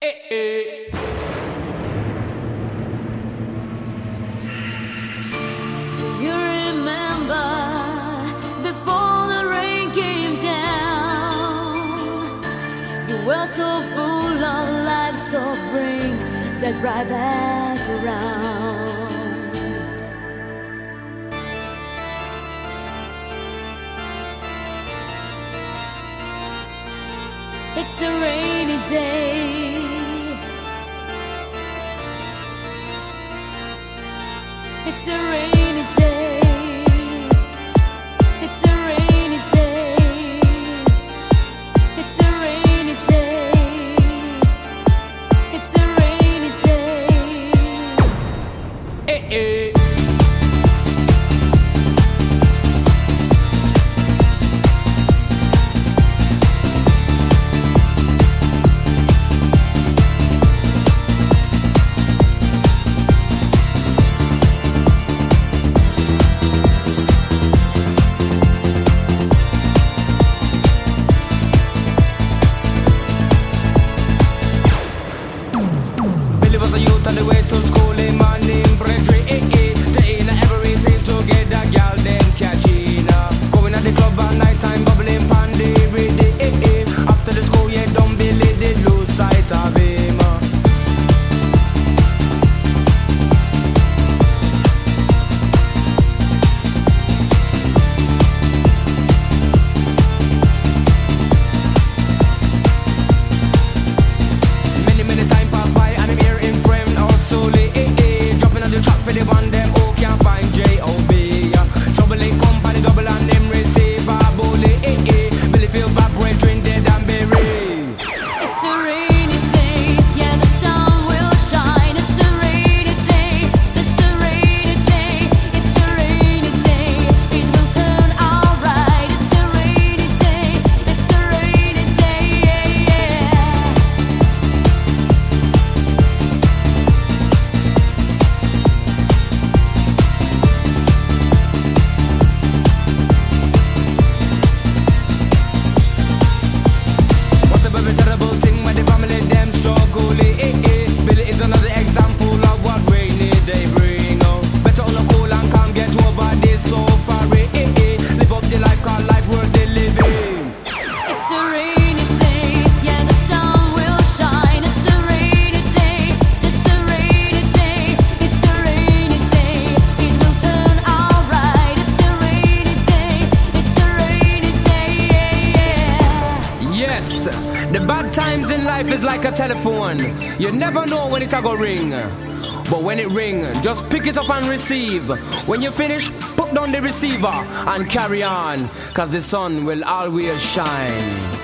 Do you remember before the rain came down? You were so full of life, so bring that right back around. It's a rainy day. It's a rainy day. It's a rainy day. It's a rainy day. It's a rainy day. Eh, eh. On the way to school, in my name, Brethren, they ain't everything together, girl, them catching up. Going at the club at night time, bubbling pandy, ready, after the school, yeah, don't believe they lose sight of him. Many time pass by, and I'm here in frame. Dropping on the track for the one them who can't find J.O.B. Trouble ain't company double and them receive a bully. Billy feel bad, brethren dead and buried. It's a rainy day, yeah, the sun will shine. It's a rainy day, it's a rainy day, it's a rainy day. It will turn alright. It's a rainy day, it's a rainy day, yeah. What's a very terrible thing when the family them struggle? Billy is another example of what rainy day bring. Better on the cool and calm, get over this so far. Live up the life, call life worth the living. It's a rainy day, yeah, the sun will shine. It's a rainy day, it's a rainy day, it's a rainy day. It will turn alright. It's a rainy day, it's a rainy day, yeah. Yes, the bad times in life is like a telephone. You never know when it's a go ring. But when it ring, just pick it up and receive. When you finish, put down the receiver and carry on, 'cause the sun will always shine.